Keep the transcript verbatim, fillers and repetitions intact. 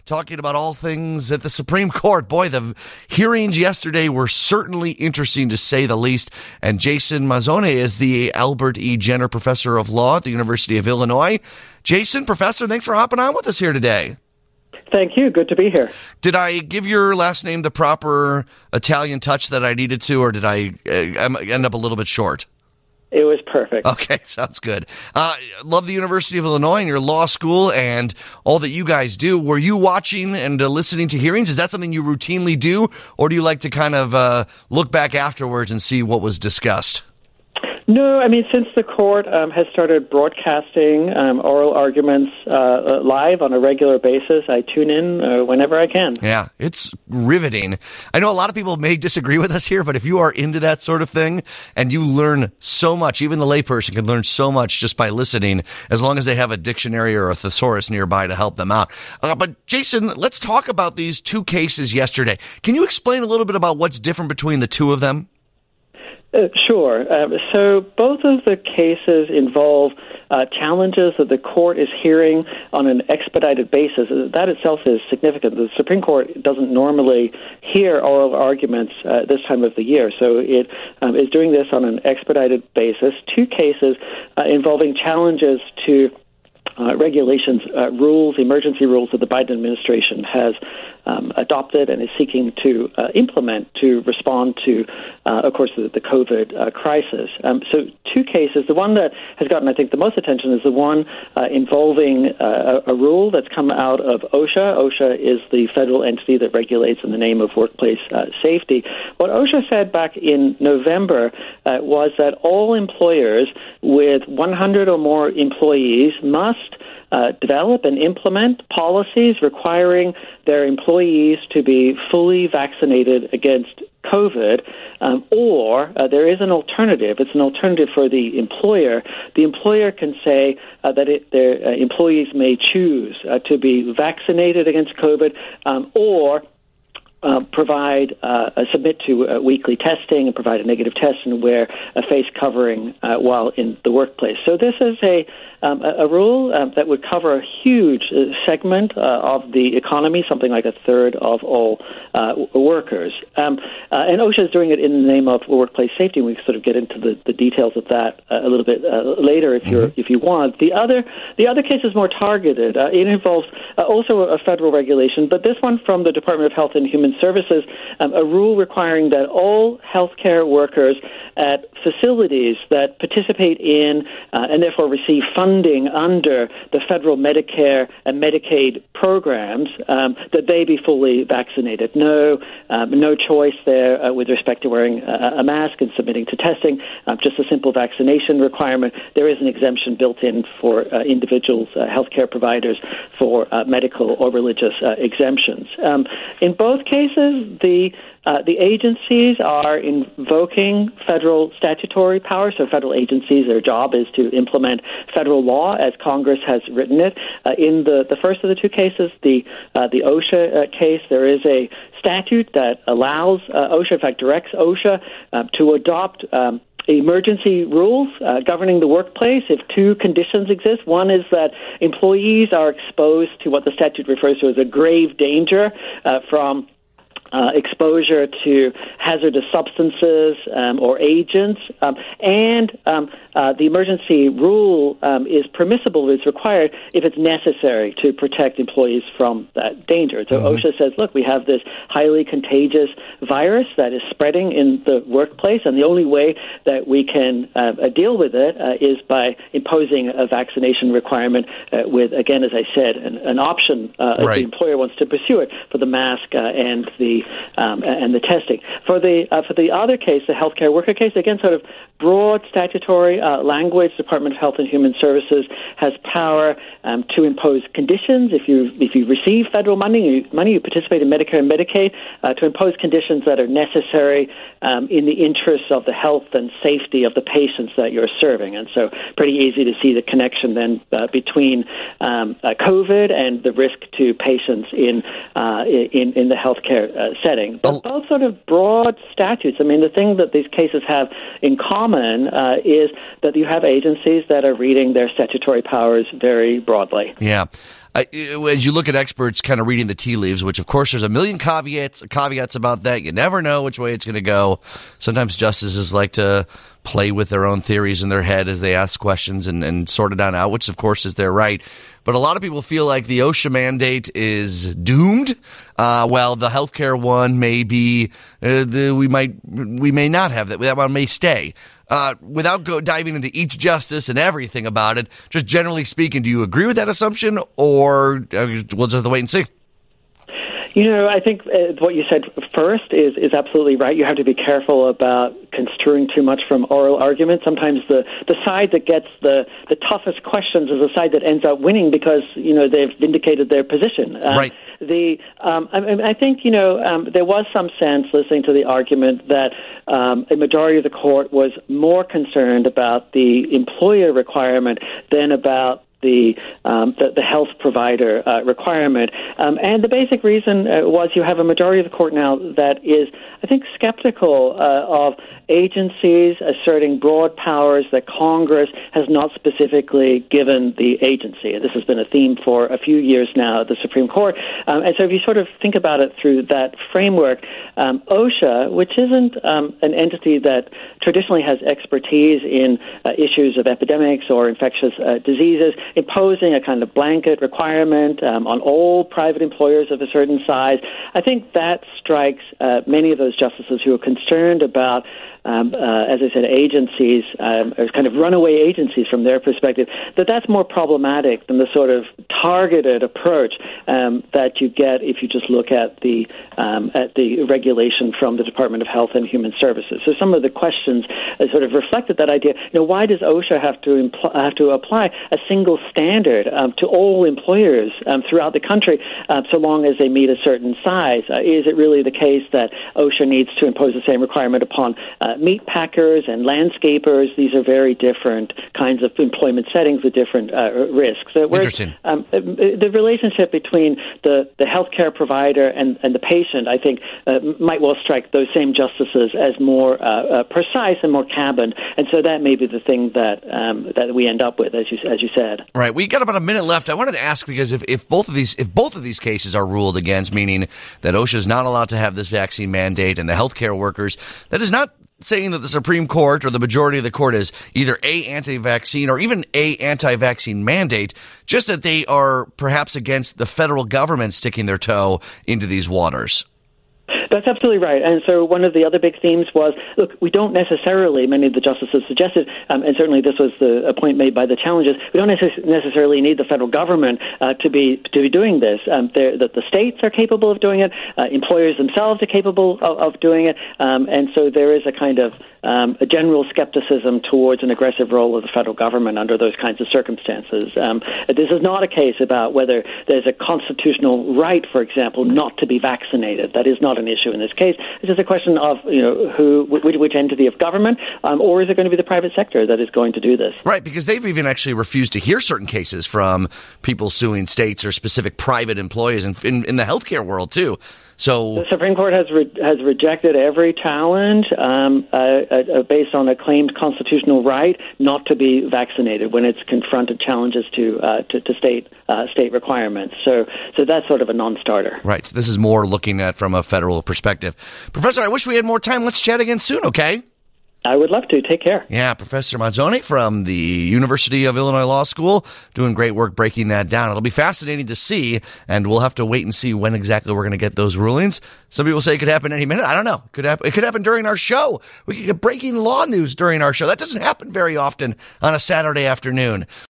talking about all things at the Supreme Court. Boy, the hearings yesterday were certainly interesting, to say the least. And Jason Mazzone is the Albert E. Jenner Professor of Law at the University of Illinois. Jason, Professor, thanks for hopping on with us here today. Thank you. Good to be here. Did I give your last name the proper Italian touch that I needed to, or did I uh, end up a little bit short? It was perfect. Okay, sounds good. Uh, love the University of Illinois and your law school and all that you guys do. Were you watching and uh, listening to hearings? Is that something you routinely do, or do you like to kind of uh, look back afterwards and see what was discussed? No, I mean, since the court um, has started broadcasting um, oral arguments uh, live on a regular basis, I tune in uh, whenever I can. Yeah, it's riveting. I know a lot of people may disagree with us here, but if you are into that sort of thing and you learn so much, even the layperson can learn so much just by listening, as long as they have a dictionary or a thesaurus nearby to help them out. Uh, but Jason, let's talk about these two cases yesterday. Can you explain a little bit about what's different between the two of them? Uh, sure. Um, so both of the cases involve uh, challenges that the court is hearing on an expedited basis. That itself is significant. The Supreme Court doesn't normally hear oral arguments uh, this time of the year, so it um, is doing this on an expedited basis. Two cases uh, involving challenges to uh, regulations, uh, rules, emergency rules that the Biden administration has Um, adopted and is seeking to uh, implement to respond to, uh, of course, the, the COVID uh, crisis. Um, so two cases. The one that has gotten, I think, the most attention is the one uh, involving uh, a, a rule that's come out of OSHA. OSHA is the federal entity that regulates in the name of workplace uh, safety. What OSHA said back in November uh, was that all employers with one hundred or more employees must Uh, develop and implement policies requiring their employees to be fully vaccinated against COVID, um, or uh, there is an alternative. It's an alternative for the employer. The employer can say uh, that it, their uh, employees may choose uh, to be vaccinated against COVID, um, or Uh, provide, uh, submit to uh, weekly testing and provide a negative test and wear a face covering uh, while in the workplace. So this is a um, a, a rule uh, that would cover a huge uh, segment uh, of the economy, something like a third of all uh, workers. Um, uh, and OSHA is doing it in the name of workplace safety. We can sort of get into the, the details of that uh, a little bit uh, later if you're if you want. The other the other case is more targeted. Uh, it involves uh, also a federal regulation, but this one from the Department of Health and Human Services, um, a rule requiring that all healthcare workers at facilities that participate in uh, and therefore receive funding under the federal Medicare and Medicaid programs, um, that they be fully vaccinated. No, um, no choice there uh, with respect to wearing a, a mask and submitting to testing. Uh, just a simple vaccination requirement. There is an exemption built in for uh, individuals, uh, healthcare providers, for uh, medical or religious uh, exemptions. Um, in both cases, the uh, the agencies are invoking federal statutory power. So federal agencies, their job is to implement federal law as Congress has written it. Uh, in the, the first of the two cases, the uh, the OSHA uh, case, there is a statute that allows uh, OSHA, in fact, directs OSHA uh, to adopt Um, emergency rules uh, governing the workplace if two conditions exist. One is that employees are exposed to what the statute refers to as a grave danger uh, from Uh, exposure to hazardous substances um, or agents, um, and um, uh, the emergency rule um, is permissible, is required if it's necessary to protect employees from that danger. So mm-hmm. OSHA says, look, we have this highly contagious virus that is spreading in the workplace, and the only way that we can uh, deal with it uh, is by imposing a vaccination requirement uh, with, again, as I said, an, an option uh, right. if the employer wants to pursue it for the mask uh, and the Um, and the testing. For the uh, for the other case, the healthcare worker case, again, sort of broad statutory uh, language. Department of Health and Human Services has power um, to impose conditions. If you if you receive federal money, you, money you participate in Medicare and Medicaid, uh, to impose conditions that are necessary um, in the interests of the health and safety of the patients that you're serving. And so, pretty easy to see the connection then uh, between um, uh, COVID and the risk to patients in uh, in in the healthcare uh, setting. But both sort of broad statutes. I mean, the thing that these cases have in common uh, is that you have agencies that are reading their statutory powers very broadly. Yeah. I, as you look at experts kind of reading the tea leaves, which of course there's a million caveats caveats about that. You never know which way it's going to go. Sometimes justices like to play with their own theories in their head as they ask questions and, and sort it on out, which of course is their right. But a lot of people feel like the OSHA mandate is doomed. Uh, well, the healthcare one may be, uh, the, we might, we may not have that. That one may stay. Uh, without go diving into each justice and everything about it, just generally speaking, do you agree with that assumption, or uh, we'll just have to wait and see? You know, I think uh, what you said first is, is absolutely right. You have to be careful about construing too much from oral argument. Sometimes the, the side that gets the, the toughest questions is the side that ends up winning because, you know, they've vindicated their position. Uh, right. The um, I, I think, you know, um, there was some sense listening to the argument that um, a majority of the court was more concerned about the employer requirement than about The, um, the the health provider uh, requirement. Um, and the basic reason uh, was you have a majority of the court now that is, I think, skeptical uh, of agencies asserting broad powers that Congress has not specifically given the agency. And this has been a theme for a few years now at the Supreme Court. Um, and so if you sort of think about it through that framework, um, OSHA, which isn't um, an entity that traditionally has expertise in uh, issues of epidemics or infectious uh, diseases, imposing a kind of blanket requirement um, on all private employers of a certain size, I think that strikes uh, many of those justices who are concerned about Um, uh, as I said, agencies, um, or kind of runaway agencies from their perspective, that that's more problematic than the sort of targeted approach um, that you get if you just look at the um, at the regulation from the Department of Health and Human Services. So some of the questions uh, sort of reflected that idea. You know, why does OSHA have to impl- have to apply a single standard um, to all employers um, throughout the country, uh, so long as they meet a certain size? Uh, is it really the case that OSHA needs to impose the same requirement upon uh, meat packers and landscapers? These are very different kinds of employment settings with different uh, risks. So Interesting. Um, the relationship between the, the healthcare provider and, and the patient, I think, uh, might well strike those same justices as more uh, uh, precise and more cabined. And so that may be the thing that um, that we end up with, as you as you said. Right. We got about a minute left. I wanted to ask, because if, if both of these if both of these cases are ruled against, meaning that OSHA is not allowed to have this vaccine mandate, and the healthcare workers, that is not saying that the Supreme Court or the majority of the court is either A, anti-vaccine, or even A, anti-vaccine mandate, just that they are perhaps against the federal government sticking their toe into these waters. That's absolutely right. And so one of the other big themes was, look, we don't necessarily, many of the justices suggested, um, and certainly this was the a point made by the challenges, we don't necess- necessarily need the federal government uh, to be to be doing this. Um, that the states are capable of doing it. Uh, employers themselves are capable of, of doing it. Um, and so there is a kind of um, a general skepticism towards an aggressive role of the federal government under those kinds of circumstances. Um, this is not a case about whether there's a constitutional right, for example, not to be vaccinated. That is not an issue in this case. It's just a question of, you know, who, which, which entity of government, um, or is it going to be the private sector that is going to do this? Right, because they've even actually refused to hear certain cases from people suing states or specific private employees, in, in, in the healthcare world too. So the Supreme Court has re- has rejected every challenge um, uh, uh, based on a claimed constitutional right not to be vaccinated when it's confronted challenges to uh, to, to state uh, state requirements. So so that's sort of a non-starter. Right. So this is more looking at from a federal perspective. Professor, I wish we had more time. Let's chat again soon, okay? I would love to. Take care. Yeah, Professor Manzoni from the University of Illinois Law School, doing great work breaking that down. It'll be fascinating to see, and we'll have to wait and see when exactly we're going to get those rulings. Some people say it could happen any minute. I don't know. It could happen, it could happen during our show. We could get breaking law news during our show. That doesn't happen very often on a Saturday afternoon.